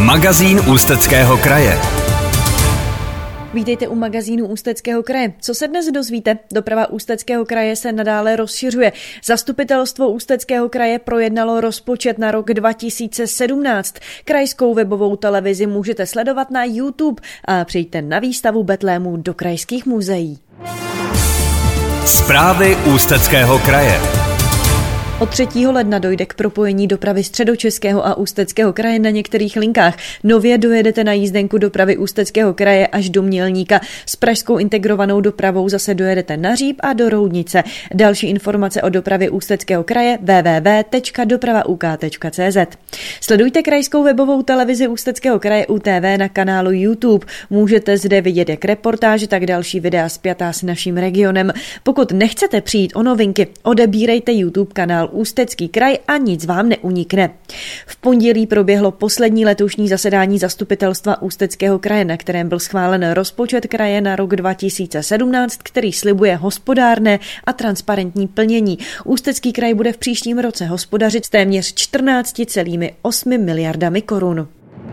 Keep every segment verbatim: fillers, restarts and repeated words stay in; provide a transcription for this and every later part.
Magazín Ústeckého kraje. Vítejte u magazínu Ústeckého kraje. Co se dnes dozvíte? Doprava Ústeckého kraje se nadále rozšiřuje. Zastupitelstvo Ústeckého kraje projednalo rozpočet na rok dva tisíce sedmnáct. Krajskou webovou televizi můžete sledovat na YouTube a přijďte na výstavu Betlémů do krajských muzeí. Zprávy Ústeckého kraje. Od třetího ledna dojde k propojení dopravy Středočeského a Ústeckého kraje na některých linkách. Nově dojedete na jízdenku dopravy Ústeckého kraje až do Mělníka. S pražskou integrovanou dopravou zase dojedete na Říp a do Roudnice. Další informace o dopravě Ústeckého kraje w w w tečka doprava u k tečka c z. Sledujte krajskou webovou televizi Ústeckého kraje U T V na kanálu YouTube. Můžete zde vidět jak reportáže, tak další videa spjatá s naším regionem. Pokud nechcete přijít o novinky, odebírejte YouTube kanál Ústecký kraj a nic vám neunikne. V pondělí proběhlo poslední letošní zasedání zastupitelstva Ústeckého kraje, na kterém byl schválen rozpočet kraje na rok dva tisíce sedmnáct, který slibuje hospodárné a transparentní plnění. Ústecký kraj bude v příštím roce hospodařit s téměř čtrnáct celá osm miliardami korun.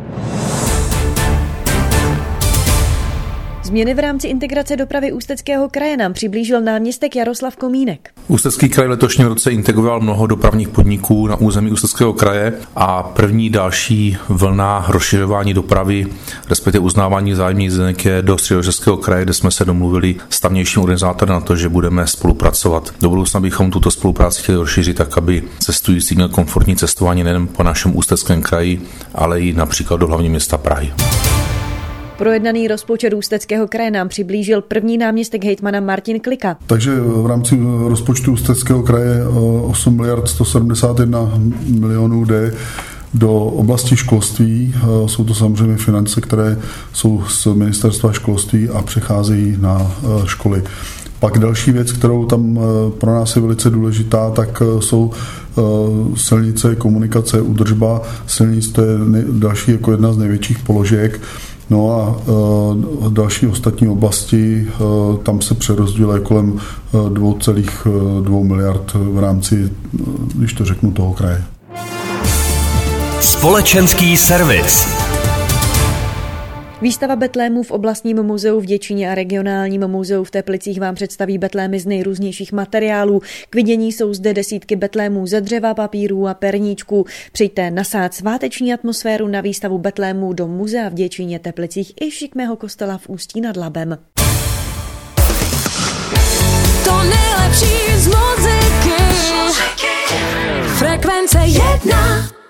Změny v rámci integrace dopravy Ústeckého kraje nám přiblížil náměstek Jaroslav Komínek. Ústecký kraj v letošním roce integroval mnoho dopravních podniků na území Ústeckého kraje a první další vlna rozšiřování dopravy, respektive uznávání vzájemných jízdenek je do Středočeského kraje, kde jsme se domluvili s tamnějším organizátorem na to, že budeme spolupracovat. Do budoucna bychom tuto spolupráci chtěli rozšířit tak, aby cestující měl komfortní cestování nejen po našem Ústeckém kraji, ale i například do hlavního města Prahy. Projednaný rozpočet Ústeckého kraje nám přiblížil první náměstek hejtmana Martin Klika. Takže v rámci rozpočtu Ústeckého kraje osm miliard sto sedmdesát jedna milionů jde do oblasti školství. Jsou to samozřejmě finance, které jsou z ministerstva školství a přecházejí na školy. Pak další věc, kterou tam pro nás je velice důležitá, tak jsou silnice, komunikace, údržba silnic, to je další jako jedna z největších položek. No a e, další ostatní oblasti, e, tam se přerozděluje kolem dvě celá dvě miliard v rámci, když to řeknu, toho kraje. Společenský servis. Výstava Betlémů v oblastním muzeu v Děčíně a regionálním muzeu v Teplicích vám představí betlémy z nejrůznějších materiálů. K vidění jsou zde desítky betlémů ze dřeva, papírů a perníčků. Přijďte nasát sváteční atmosféru na výstavu Betlémů do muzea v Děčíně, Teplicích i šikmého kostela v Ústí nad Labem. To nejlepší z muziky. Frekvence jedna.